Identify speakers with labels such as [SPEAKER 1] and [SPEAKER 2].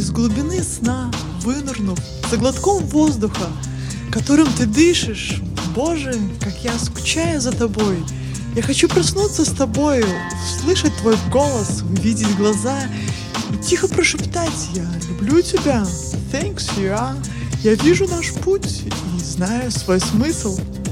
[SPEAKER 1] из глубины сна, вынырнув за глотком воздуха, которым ты дышишь. Боже, как я скучаю за тобой. Я хочу проснуться с тобою, услышать твой голос, увидеть глаза и тихо прошептать: я люблю тебя. Thanks, я вижу наш путь и знаю свой смысл.